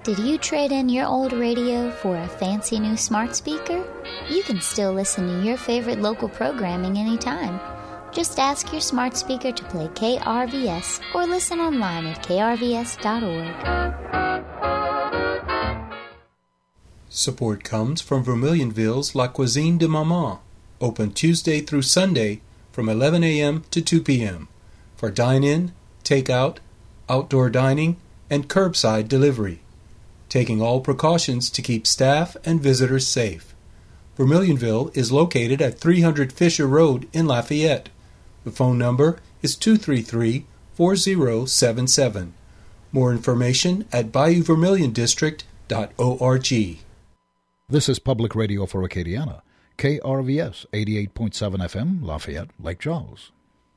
Did you trade in your old radio for a fancy new smart speaker? You can still listen to your favorite local programming anytime. Just ask your smart speaker to play KRVS or listen online at krvs.org. Support comes from Vermilionville's La Cuisine de Maman, open Tuesday through Sunday from 11 a.m. to 2 p.m. for dine-in, take-out, outdoor dining, and curbside delivery, taking all precautions to keep staff and visitors safe. Vermilionville is located at 300 Fisher Road in Lafayette. The phone number is 233-4077. More information at BayouVermilionDistrict.org. This is Public Radio for Acadiana, KRVS 88.7 FM, Lafayette, Lake Charles.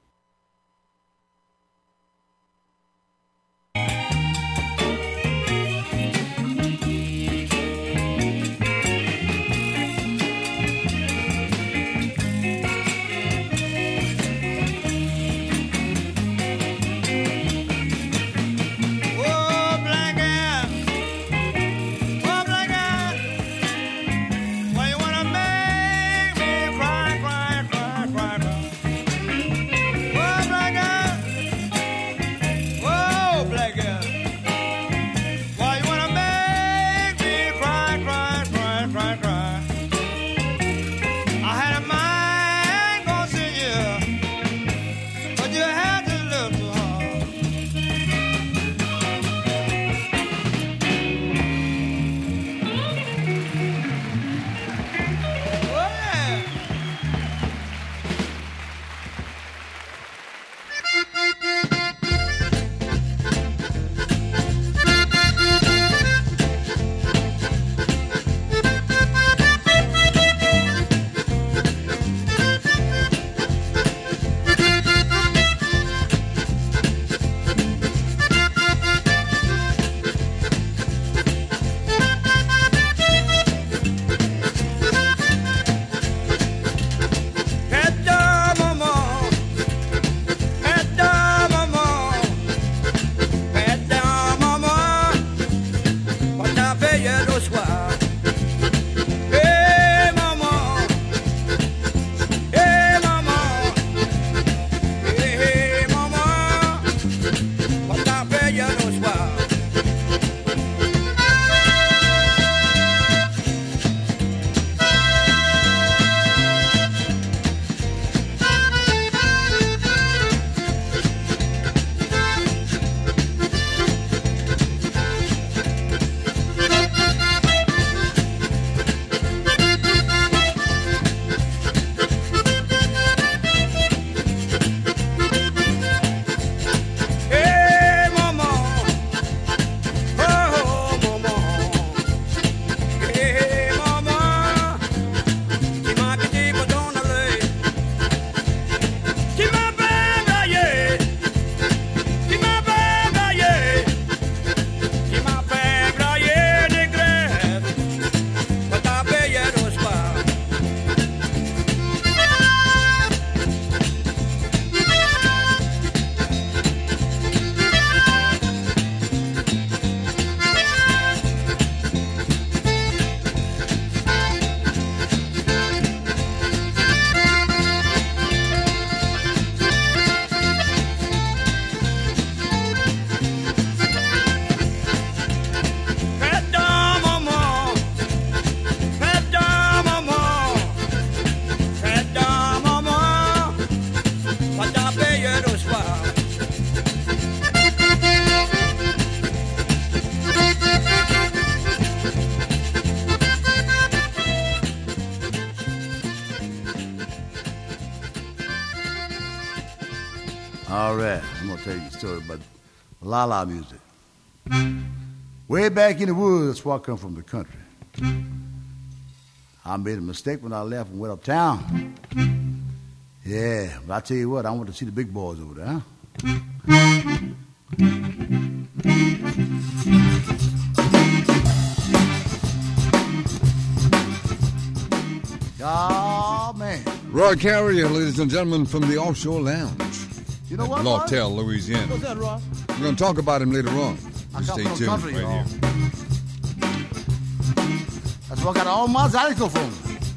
All right, I'm going to tell you a story about la-la music. Way back in the woods, that's where I come from, the country. I made a mistake when I left and went uptown. Yeah, but I tell you what, I want to see the big boys over there, huh? Oh, man. Roy Carrier, ladies and gentlemen, from the Offshore Lounge. You know what, Lawtell, Louisiana. What's that, Ross? We're going to talk about him later on. I Stay come from tuned country, right y'all. here. That's where I got all my zydeco from.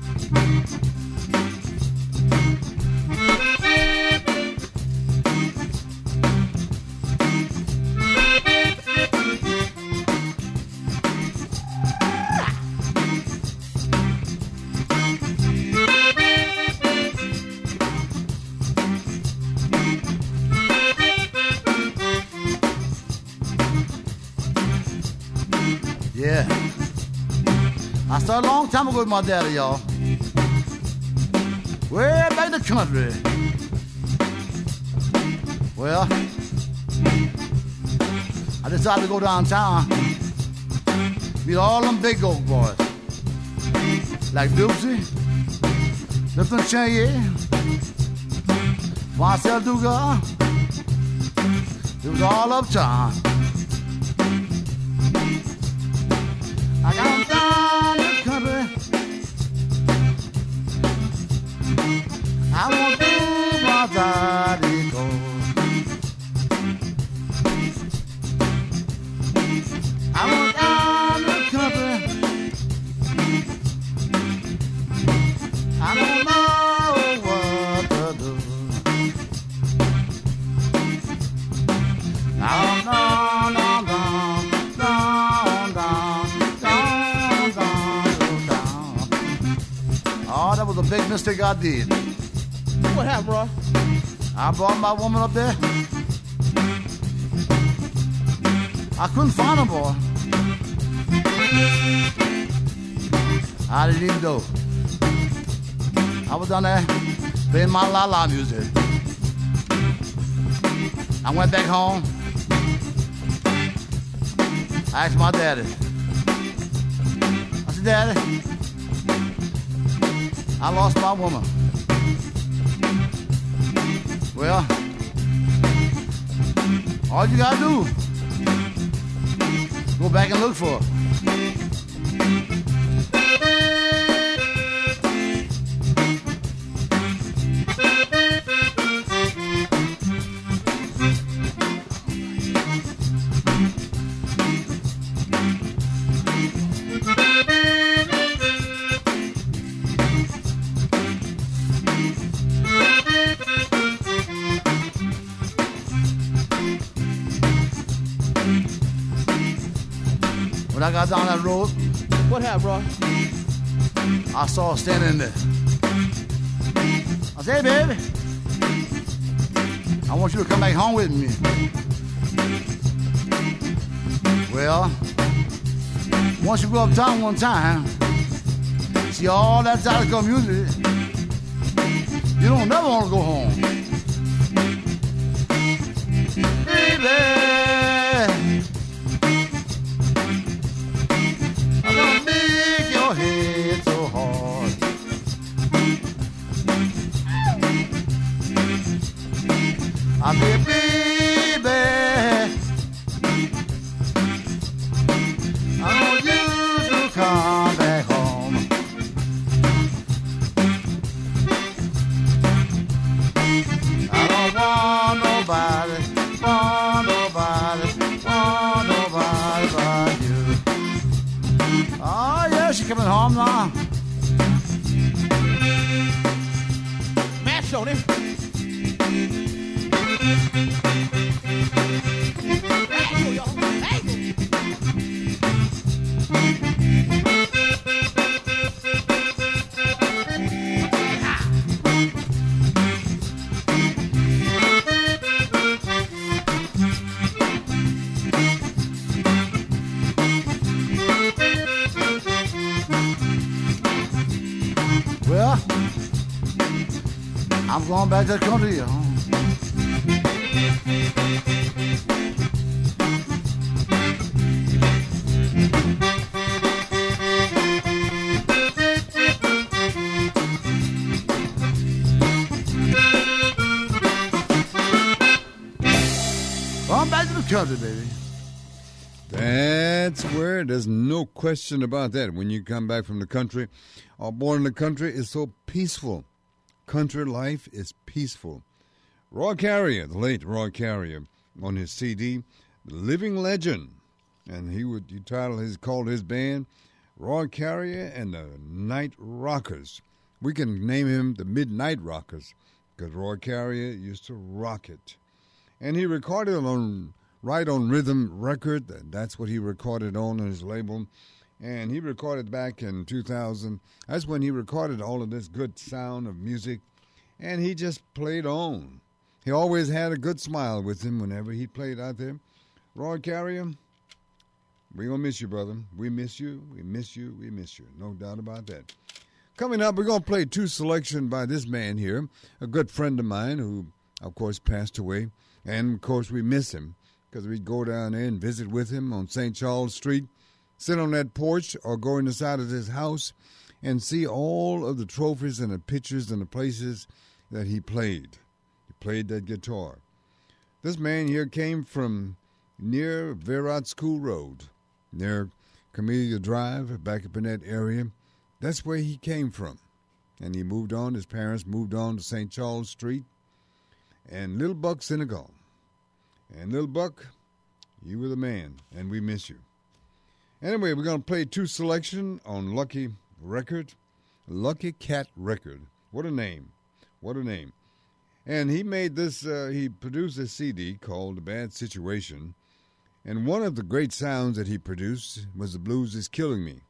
Yeah. I started a long time ago with my daddy, y'all. Way back in the country. Well, I decided to go downtown, meet all them big old boys, like Dupsy, Lipton Chenier, Marcel Dugas. It was all uptown. I got them down in the country. I want to do my zydeco. I want down in the country. I don't know what to do. No. Oh, that was a big mistake I did. What happened, bro? I brought my woman up there. I couldn't find her, boy. I didn't even know. I was down there playing my la-la music. I went back home. I asked my daddy. I said, Daddy, I lost my woman. Well, all you gotta do, go back and look for her. When I got down that road, What happened, bro? I saw her standing there. I said, hey, baby, I want you to come back home with me. Well, once you go uptown one time, see all that zydeco music, you don't never want to go home. Baby, head so hard. I said, baby, I want you to come back home. I don't want nobody but you. Oh, yeah, she's coming home now. Mash on him. Hey, y'all. Hey. Well, I'm going back to the country. Going back to the country, baby. That's where there's no question about that. When you come back from the country, or born in the country, is so peaceful. Country life is peaceful. Roy Carrier, the late Roy Carrier, on his CD, The Living Legend, and he called his band Roy Carrier and the Night Rockers. We can name him the Midnight Rockers because Roy Carrier used to rock it. And he recorded on Right on Rhythm record. That's what he recorded on his label. And he recorded back in 2000. That's when he recorded all of this good sound of music. And he just played on. He always had a good smile with him whenever he played out there. Roy Carrier, we're going to miss you, brother. We miss you. We miss you. We miss you. No doubt about that. Coming up, we're going to play two selections by this man here, a good friend of mine who, of course, passed away. And, of course, we miss him because we'd go down there and visit with him on St. Charles Street, sit on that porch or go inside of his house and see all of the trophies and the pictures and the places that he played. He played that guitar. This man here came from near Verrat School Road, near Camellia Drive, back up in that area. That's where he came from. And he moved on. His parents moved on to St. Charles Street and Little Buck, Senegal. And Little Buck, you were the man, and we miss you. Anyway, we're going to play two selection on Lucky Record. Lucky Cat Record. What a name. What a name. And he made this, he produced a CD called The Bad Situation. And one of the great sounds that he produced was The Blues Is Killing Me.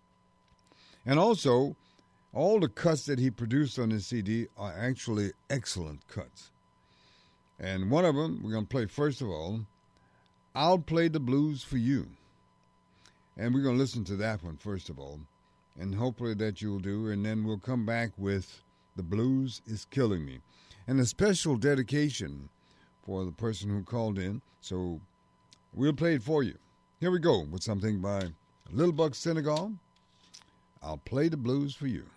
And also, all the cuts that he produced on this CD are actually excellent cuts. And one of them, we're going to play first of all, I'll Play the Blues for You. And we're going to listen to that one first of all. And hopefully that you'll do. And then we'll come back with The Blues Is Killing Me. And a special dedication for the person who called in. So we'll play it for you. Here we go with something by Little Buck Senegal. I'll Play the Blues for You.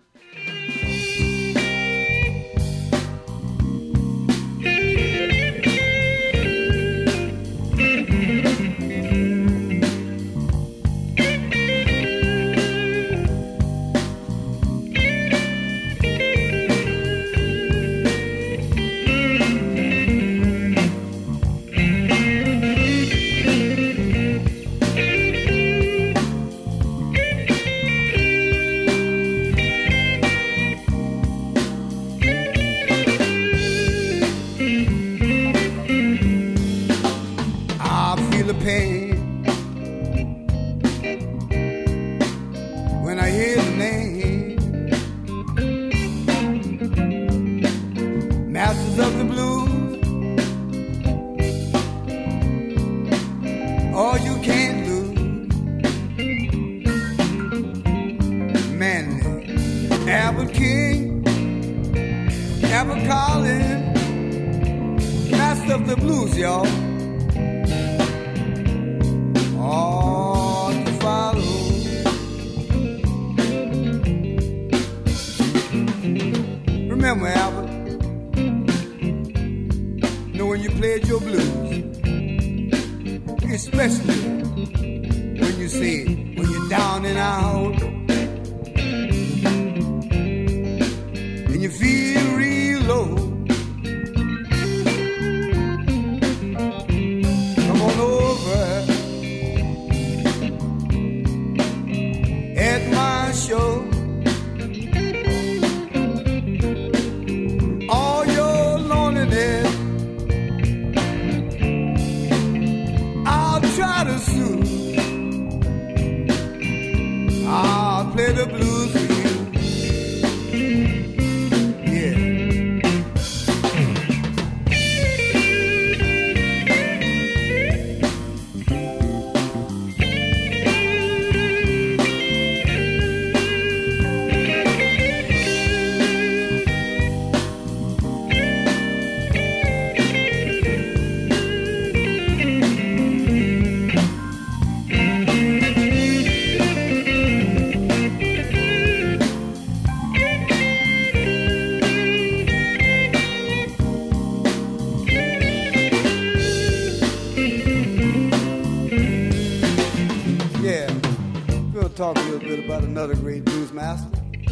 Talk a little bit about another great blues master.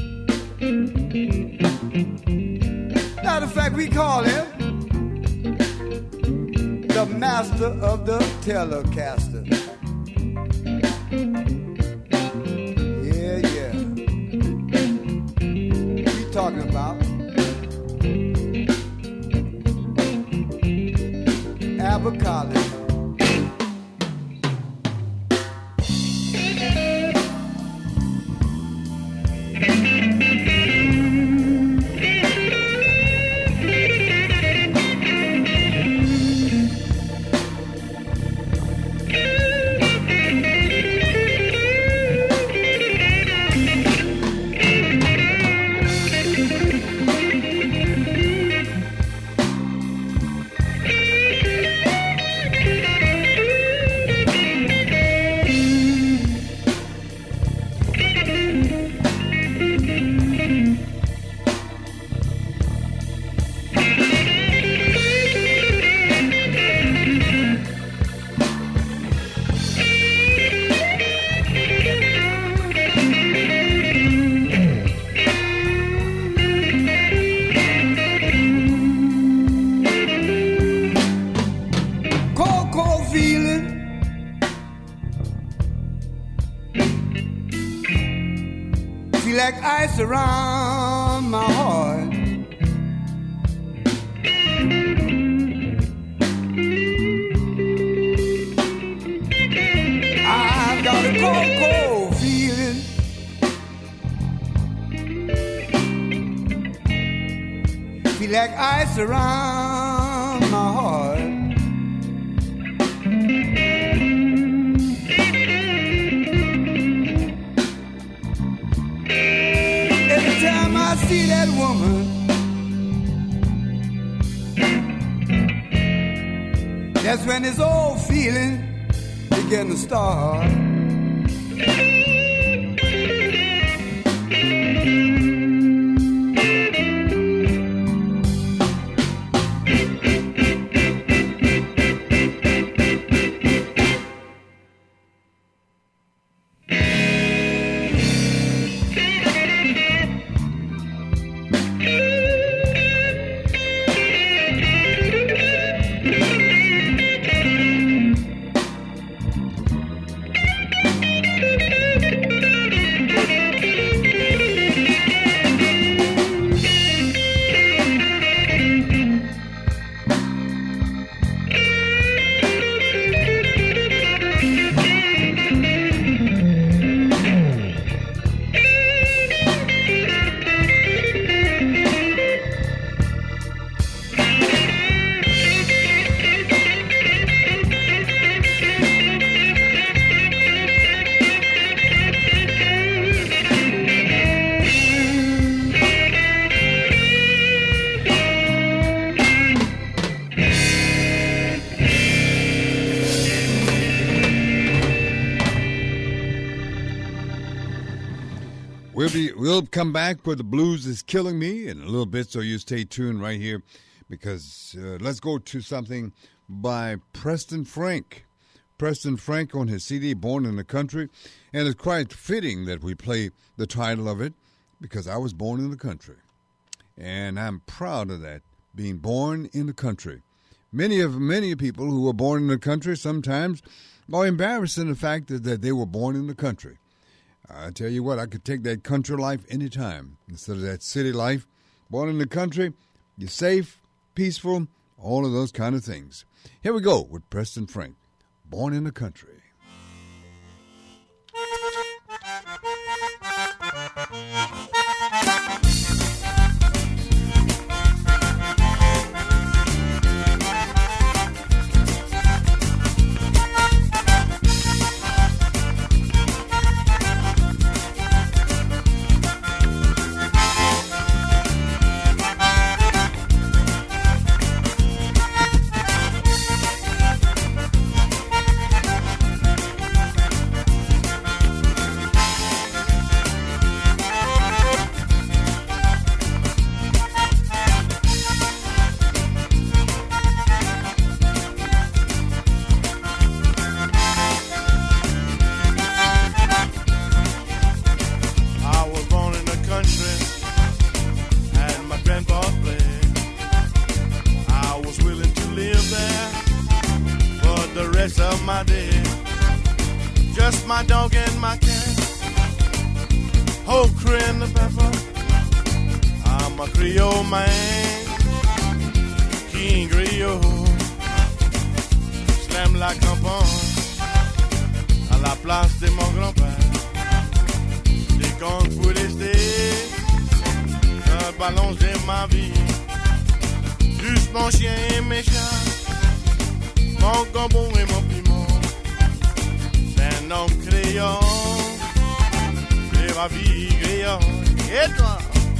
Matter of fact, we call him the master of the Telecaster. talking about. Avocado. Around my heart, I've got a cold, cold feeling. Feel like ice around my heart. I see that woman, that's when this old feeling begin to start. We'll come back where the blues is killing me in a little bit, so you stay tuned right here because let's go to something by Preston Frank. Preston Frank on his CD, Born in the Country, and it's quite fitting that we play the title of it because I was born in the country, and I'm proud of that, being born in the country. Many people who were born in the country sometimes are embarrassed in the fact that they were born in the country. I tell you what, I could take that country life anytime instead of that city life. Born in the country, you're safe, peaceful, all of those kind of things. Here we go with Preston Frank, Born in the Country. my day. Just my dog and my cat. Okra and the pepper. I'm a Creole man, King Griot. Slam la campagne à la place de mon grand-père. Des comptes pour rester, un ballon de ma vie. Juste mon chien et mes chats, mon gambon et mon piment. C'est un homme créole, et ma vie créole. Et toi?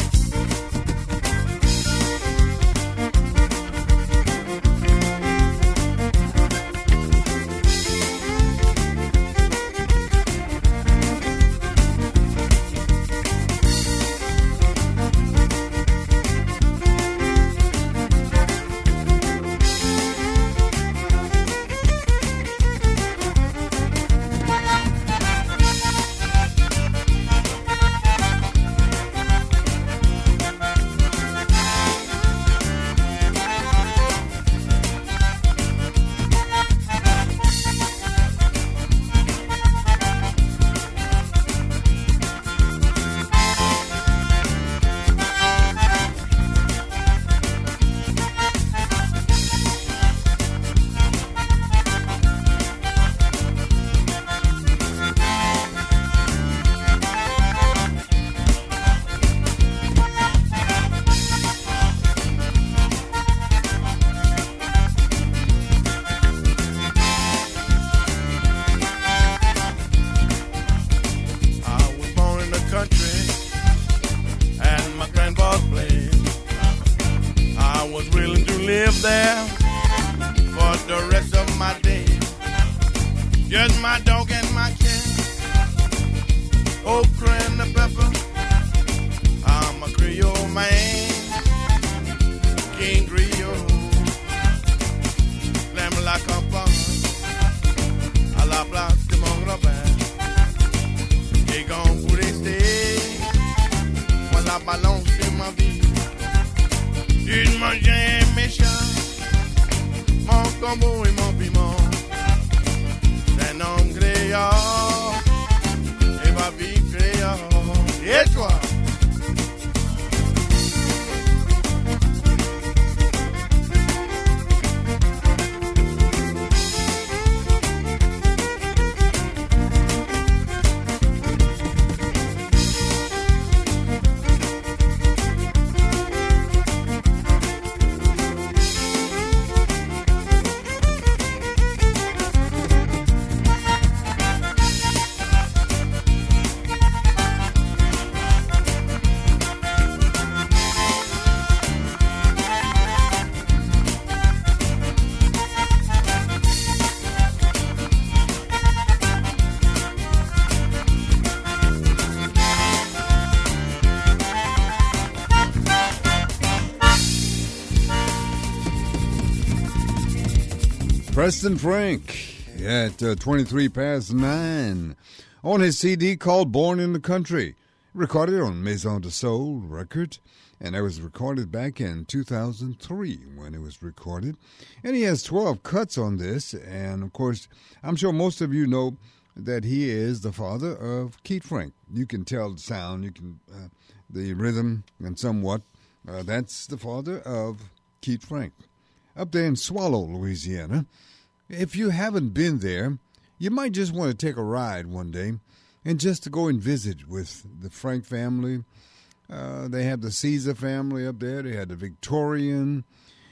Preston Frank at 23 past 9 on his CD called Born in the Country, recorded on Maison de Soul record, and it was recorded back in 2003 when it was recorded. And he has 12 cuts on this, and of course, I'm sure most of you know that he is the father of Keith Frank. You can tell the sound, you can the rhythm, and somewhat. That's the father of Keith Frank, up there in Swallow, Louisiana. If you haven't been there, you might just want to take a ride one day and just to go and visit with the Frank family. They have the Caesar family up there. They had the Victorian.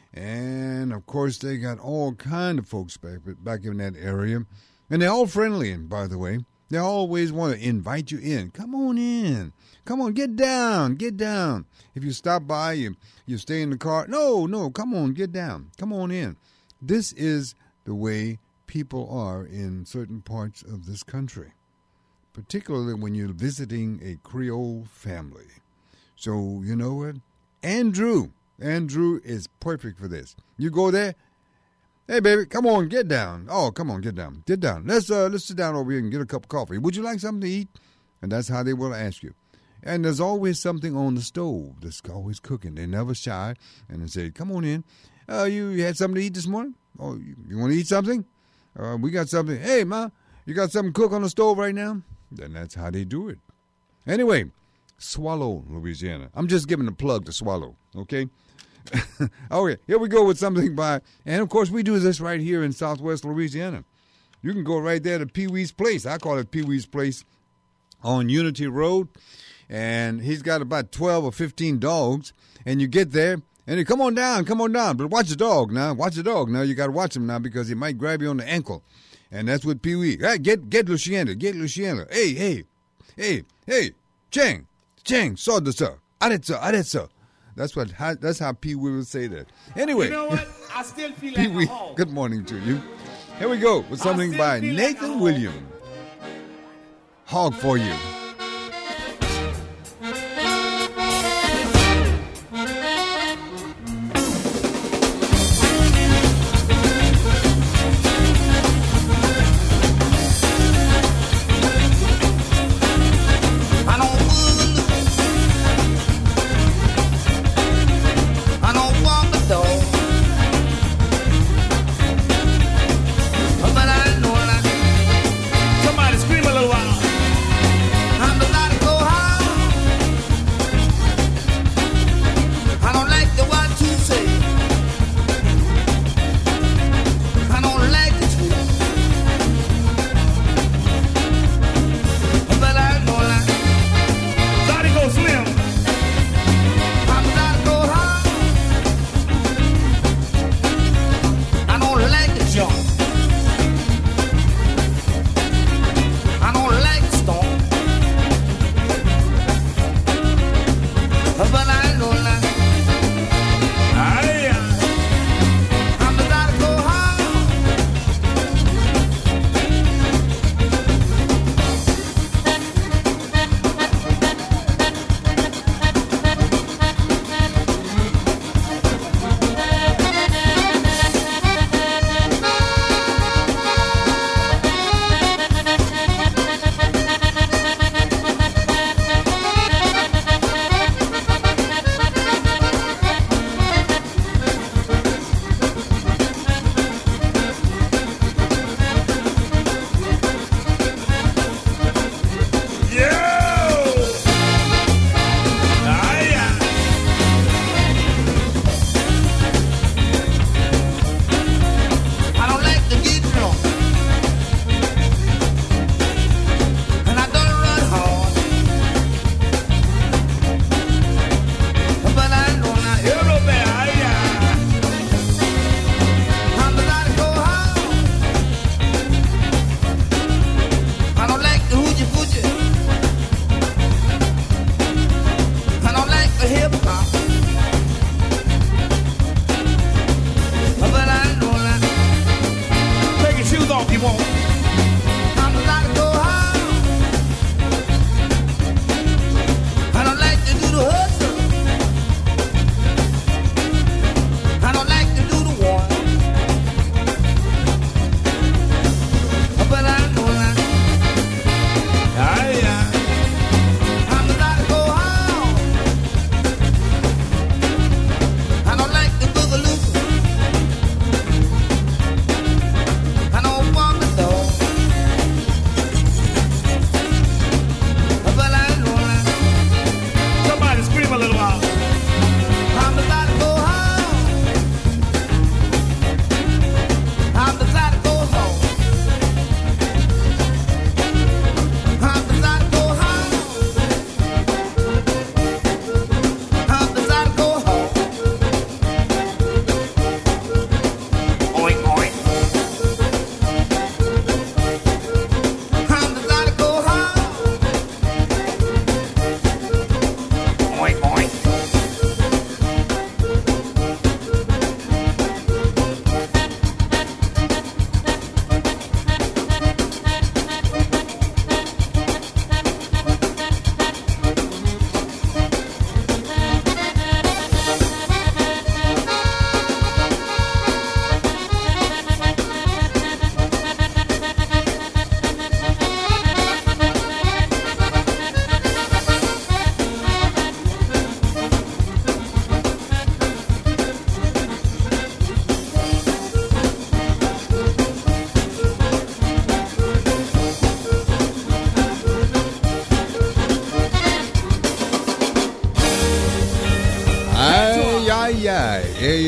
And, of course, they got all kind of folks back in that area. And they're all friendly, by the way. They always want to invite you in. Come on in. Come on, get down, get down. If you stop by, you stay in the car. No, come on, get down. Come on in. This is the way people are in certain parts of this country, particularly when you're visiting a Creole family. So, you know what? Andrew is perfect for this. You go there, hey, baby, come on, get down. Oh, come on, get down. Get down. Let's sit down over here and get a cup of coffee. Would you like something to eat? And that's how they will ask you. And there's always something on the stove that's always cooking. They're never shy. And they say, come on in. You had something to eat this morning? Oh, you want to eat something? We got something. Hey, Ma, you got something cooked on the stove right now? Then that's how they do it. Anyway, Swallow, Louisiana. I'm just giving a plug to Swallow, okay? Okay, here we go with something by, and of course we do this right here in Southwest Louisiana. You can go right there to Pee Wee's Place. I call it Pee Wee's Place on Unity Road. And he's got about 12 or 15 dogs. And you get there, and you come on down. But watch the dog now. You got to watch him now because he might grab you on the ankle. And that's what Pee Wee. Hey, get Luciana. Hey, Chang, sword sir. Aretsa. That's how Pee Wee would say that. Anyway. You know what? I still feel Pee like Wee, a hog. good morning to you. Here we go with something by Nathan Williams. Hog for you. Somebody scream a little while.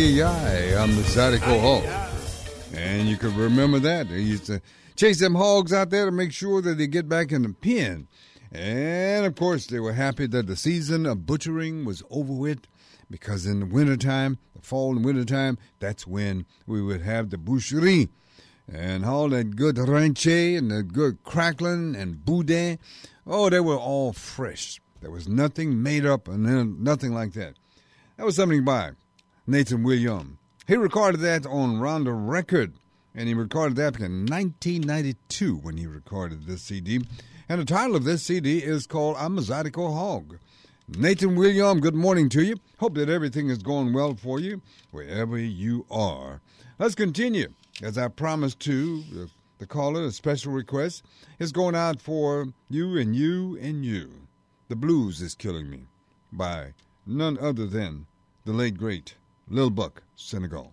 Ay, I'm the Zydeco Hog. And you can remember that. They used to chase them hogs out there to make sure that they get back in the pen. And, of course, they were happy that the season of butchering was over with, because in the wintertime, the fall and wintertime, that's when we would have the boucherie. And all that good ranche and the good crackling and boudin, oh, they were all fresh. There was nothing made up and nothing like that. That was something by Nathan Williams. He recorded that on Ronda Record, and he recorded that in 1992 when he recorded this CD. And the title of this CD is called I'm a Zydeco Hog. Nathan Williams, good morning to you. Hope that everything is going well for you wherever you are. Let's continue. As I promised to the caller, a special request is going out for you and you and you. The Blues is Killing Me by none other than the late, great Lil Buck Senegal.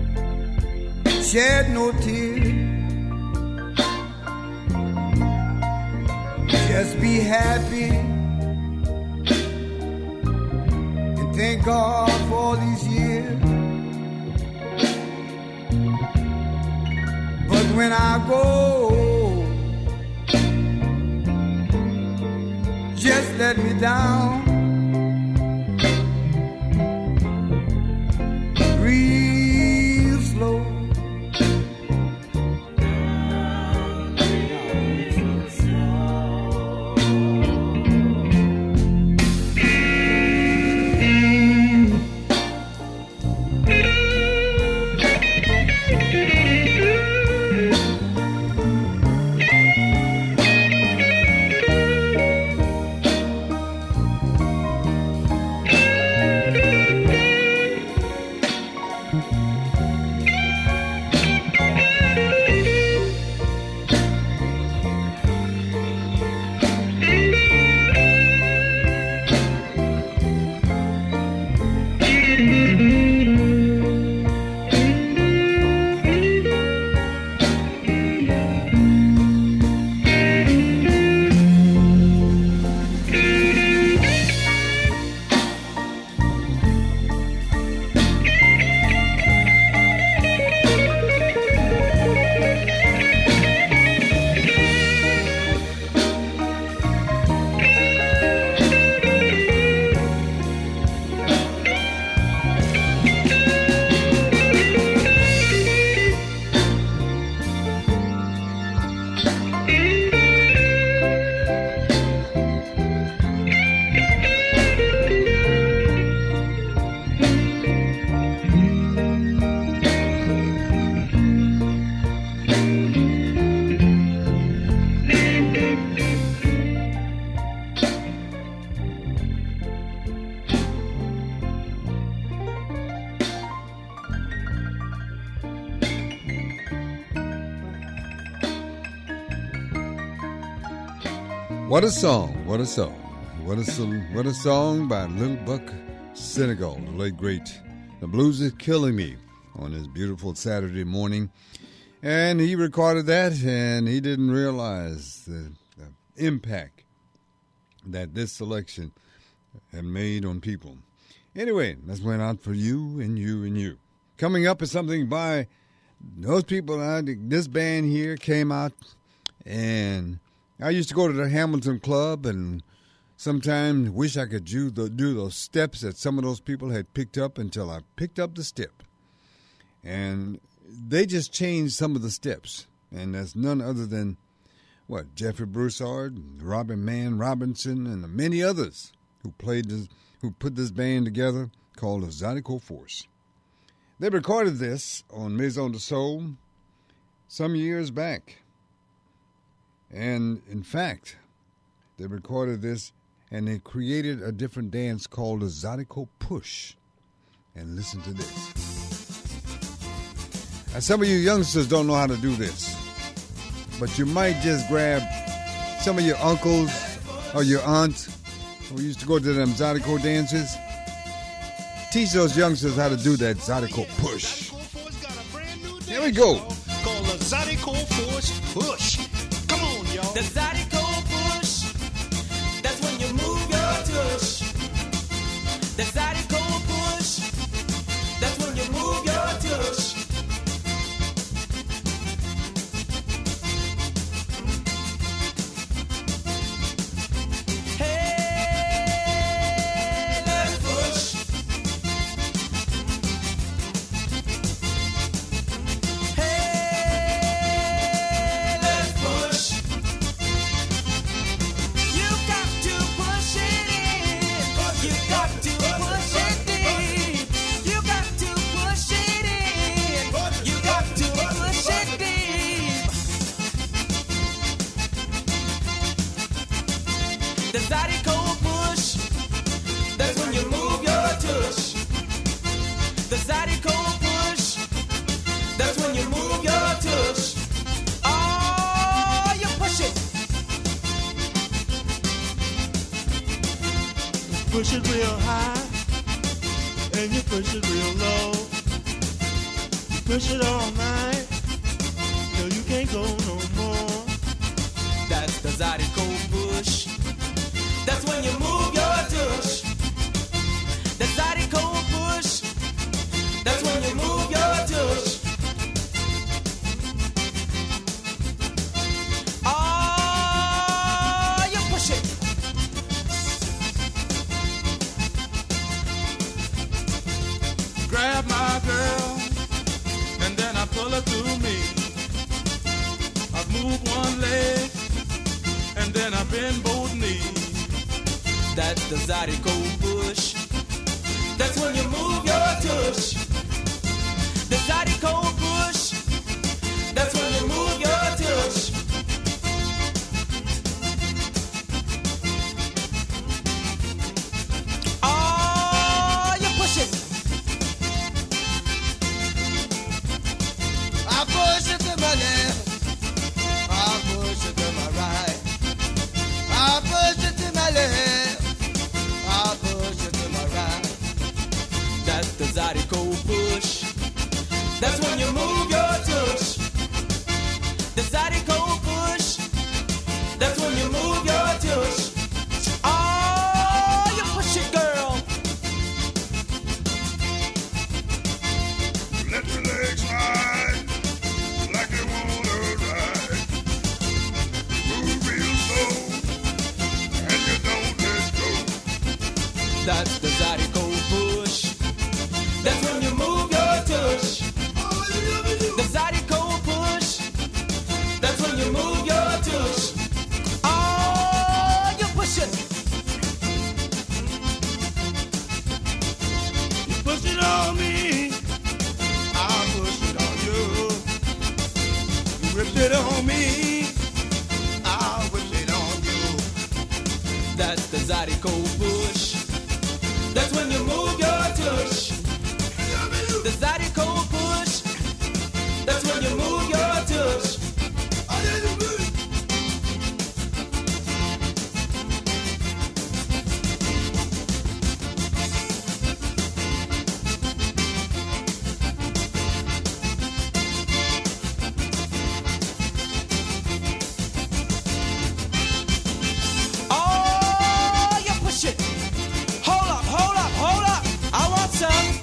Shed no tears. be happy and thank God for all these years. But when I go, just let me down. Real slow. What a song, what a song. What a song by Little Buck Senegal, the late great. The Blues Is Killing Me on his beautiful Saturday morning. And he recorded that, and he didn't realize the impact that this selection had made on people. Anyway, that's went out for you and you and you. Coming up is something by those people. This band here came out, and I used to go to the Hamilton Club and sometimes wish I could do those steps that some of those people had picked up until I picked up the step. And they just changed some of the steps. And that's none other than, Jeffrey Broussard, Robin Mann Robinson, and many others who put this band together called the Zydeco Force. They recorded this on Maison de Soul some years back. And, in fact, they recorded this and they created a different dance called the Zydeco Push. And listen to this. Now, some of you youngsters don't know how to do this, but you might just grab some of your uncles or your aunt who used to go to them Zydeco dances. Teach those youngsters how to do that Zydeco Push. Here we go. Called the Zydeco Force Push. Come on, y'all. The Zydeco Push. That's when you move your tush. The Zydeco Push. That's when you move your tush. Hey, let's push. Hey, let's push. You got to push it in. You got to push it deep. You got to push it in. You got to push it deep. The Zydeco Push. That's when you move your tush. The Zydeco Push. That's when you move your tush. Oh, you push it. Push it real high, and you push it real low. You push it all night, till you can't go no more. That's the Zydeco Push. That's when you move your tush. The zydeco push. That's when you move your tush. Ah, you push it. Grab my girl, and then I pull her to me. I move one leg, and then I bend both knees. That's the zydeco push. That's when you move your tush. The zydeco push. That's when you move your tush. Ah, you push it. I push it to my left, I push it to my right, I push it to my left, I push it to my right. That's the zydeco push. That's when you move your tush. The zydeco push. That's when you move your tush. Oh, you push it, girl. Let your legs slide like you wanna ride. Move real slow, and you don't let go. That's the zydeco push. That's when you move your tush. The zydeco push. That's when you move your tush. Oh, you push it. You push it on me, I push it on you. You whip it on me, I whip it on you. That's the zydeco push. That's when you move your tush. The zydeco push. That's when you move your tush. Oh, you push it. Hold up, hold up, hold up. I want some.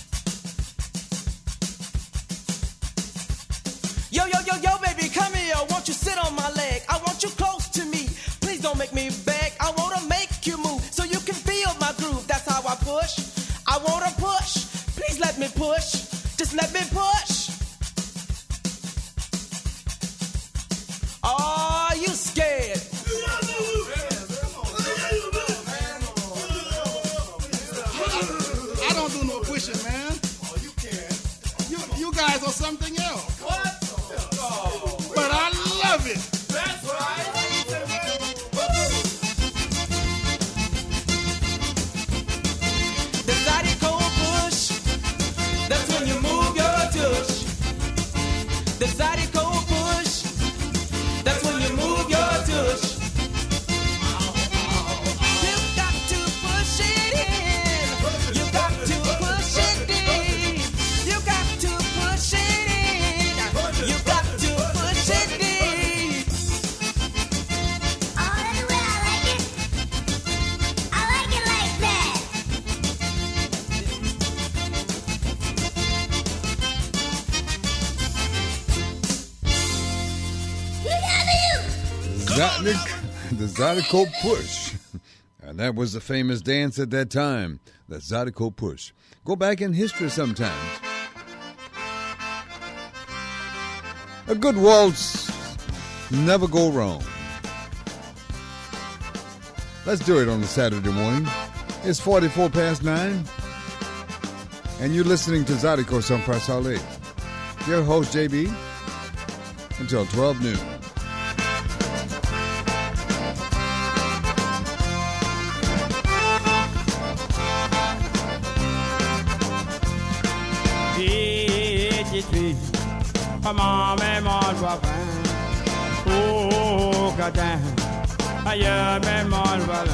Yo, yo, yo, yo, baby, come here. Won't you sit on my leg? I want you close to me. Please don't make me beg. I wanna make you move so you can feel my groove. That's how I push. I wanna push. Please let me push. Just let me push. Oh, you scared. I don't do no pushing, man. Oh, you can. You guys are something else. What? But I love it. That's right. The zydeco push. That's when you move your tush. The zydeco push. That's when you move your tush. You got to push it in. You got to push it in. You got to push it in. You got to push it in. Oh, that's the way I like it. I like it like that. The Zydeco Push. And that was the famous dance at that time, the Zydeco Push. Go back in history sometimes. A good waltz never go wrong. Let's do it on a Saturday morning. It's 44 past 9. And you're listening to Zydeco Sunfire Saleh. Your host, JB, until 12 noon. Maman, mon voisin, oh, gadin, aïe, mais mon voisin.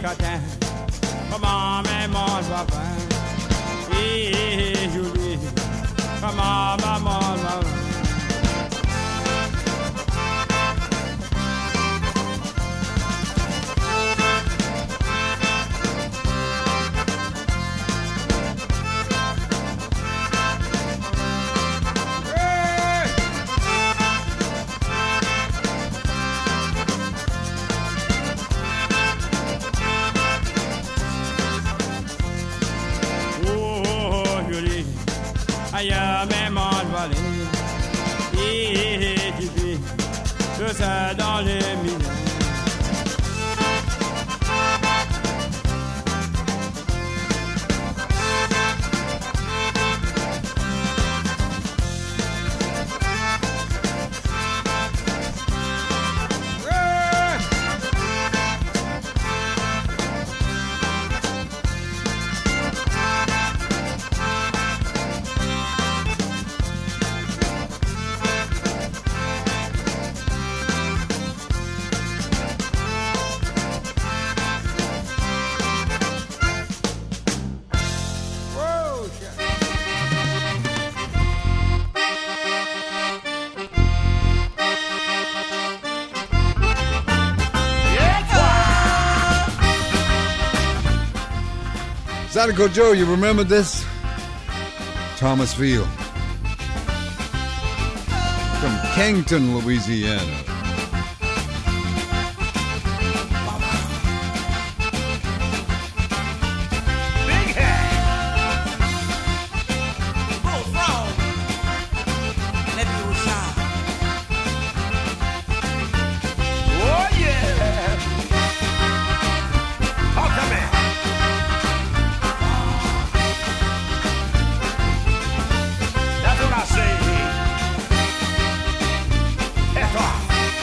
châtain. Comment maman va faire? Et Julie, comment maman va faire? Aïe, mais mon valet, et tu vis tout ça dans les millions. Zydeco Joe, you remember this? Thomasville. From Kington, Louisiana. Big hat. Full frog. Nephew was shy. Oh, yeah. Oh, come here. That's what I say. That's right.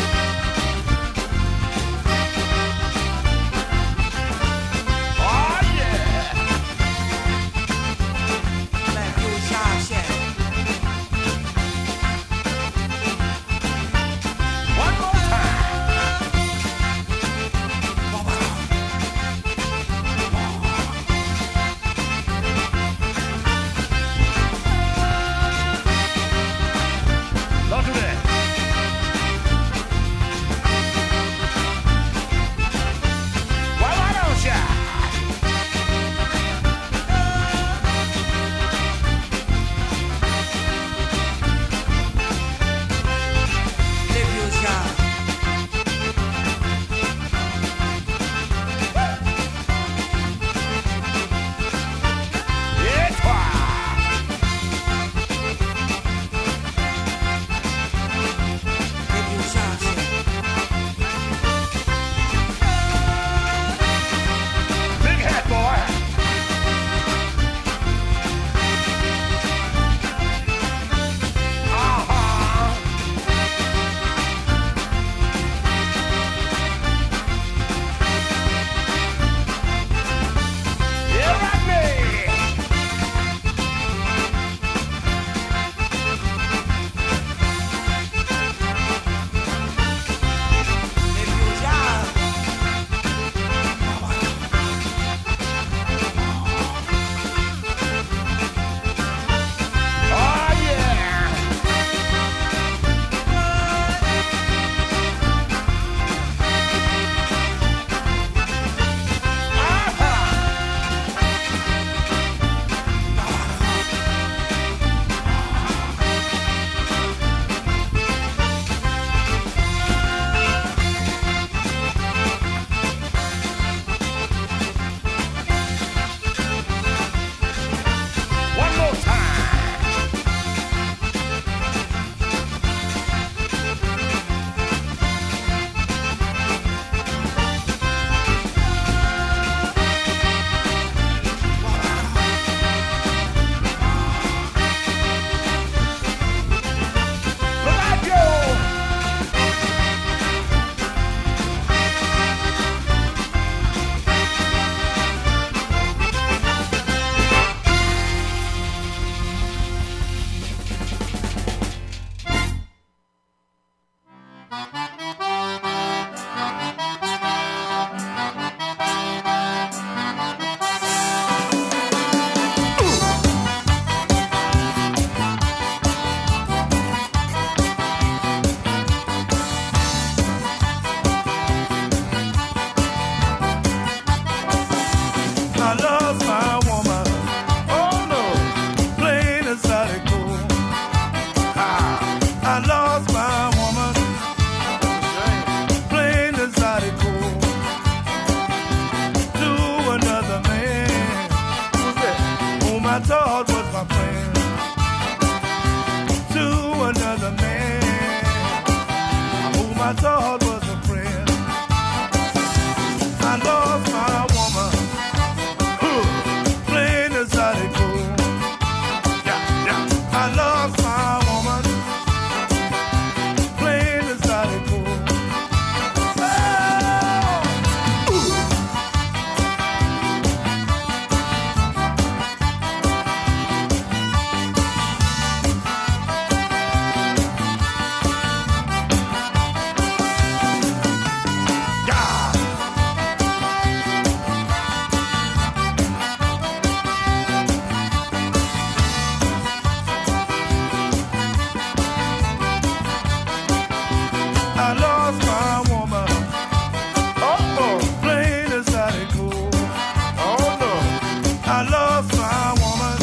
I thought was a friend. I lost my woman, playing the zydeco. I lost my woman, playing the zydeco. I lost my woman. Oh, playing the zydeco. Oh no, I lost my woman,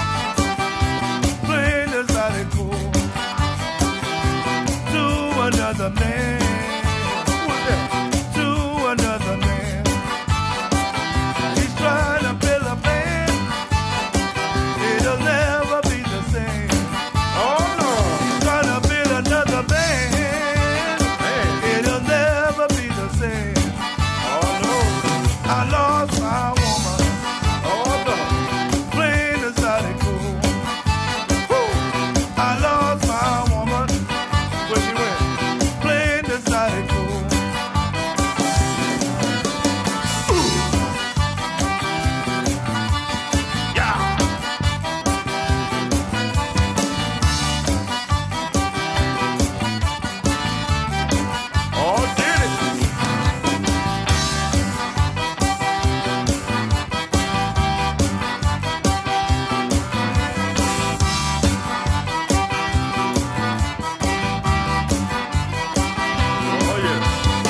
playing the zydeco to another man. Who's that? To another man. He's trying to build a band. It'll never be the same. Oh no, he's trying to build another band. It'll never be the same. Oh no, I lost my woman. Oh no, playing the zydeco. I lost my woman. Where she went? Playing the zydeco. Yeah. Oh, did it? Oh, yeah.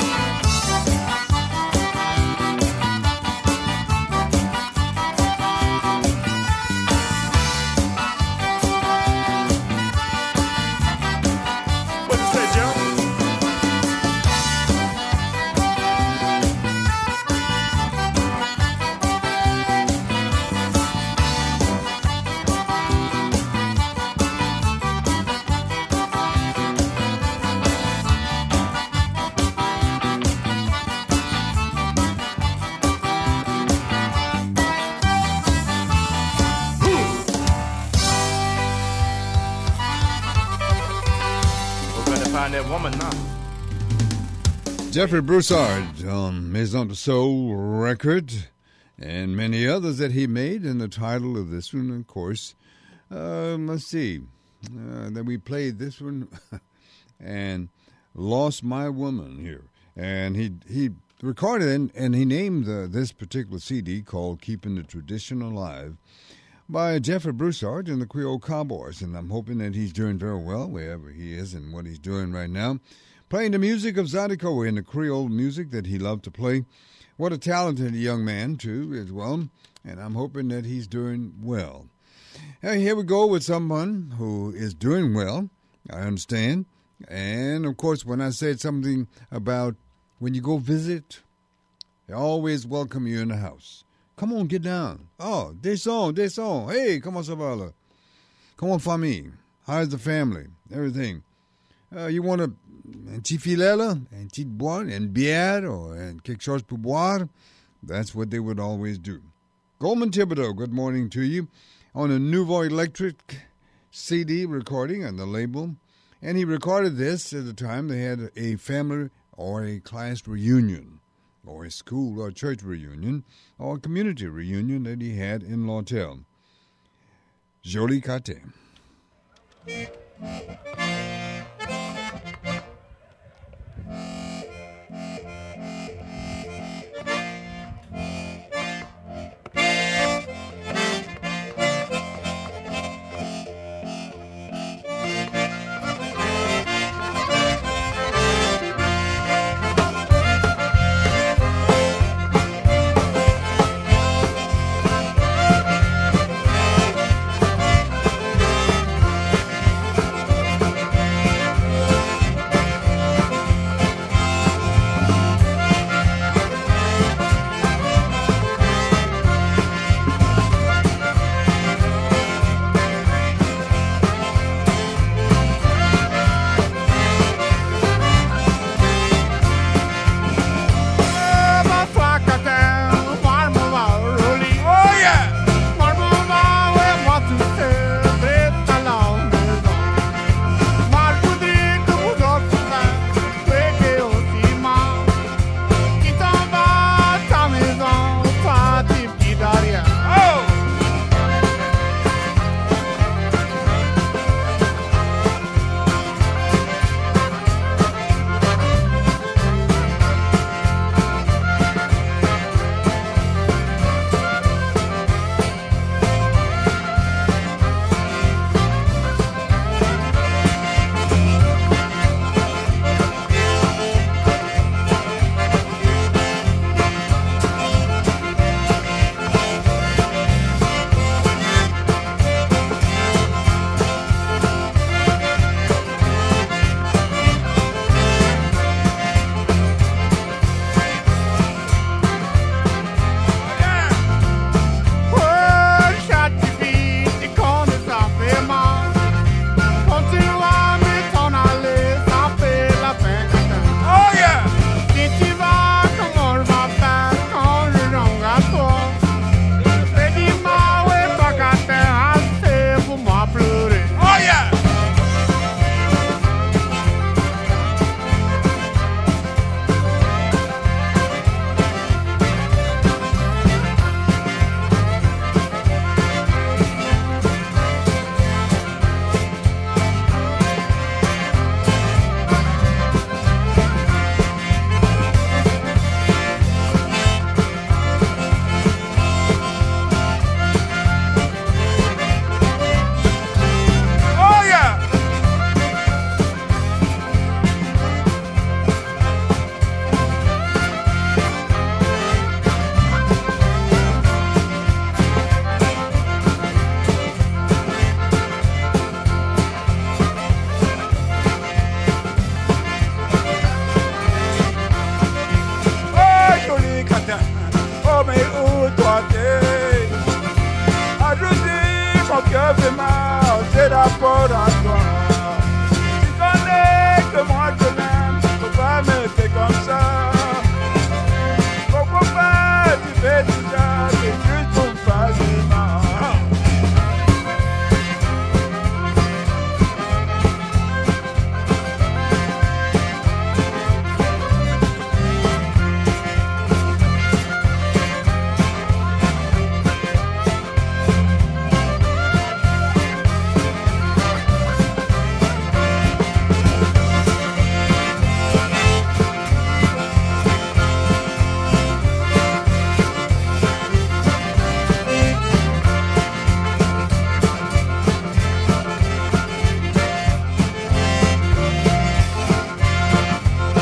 What you say, Joe? We're gonna find that woman now. Jeffrey Broussard on Maison de Soul record and many others that he made. And the title of this one, of course, let's see, that we played this one and Lost My Woman here. And he recorded and he named this particular CD called Keeping the Tradition Alive by Jeffrey Broussard and the Creole Cowboys. And I'm hoping that he's doing very well wherever he is and what he's doing right now. Playing the music of Zydeco and the Creole music that he loved to play. What a talented young man, too, as well. And I'm hoping that he's doing well. Here we go with someone who is doing well, I understand. And, of course, when I said something about when you go visit, they always welcome you in the house. Come on, get down. Oh, des sons. Hey, comment ça va, là? Comment famille? How's the family? Everything. You want un petit filet, là? Un petit boire, une bière, or quelque chose pour boire? That's what they would always do. Goldman Thibodeau, good morning to you. On a Nouveau Electric CD recording on the label. And he recorded this at the time they had a family or a class reunion, or a school or church reunion, or a community reunion that he had in Lawtell. Jolie Cate.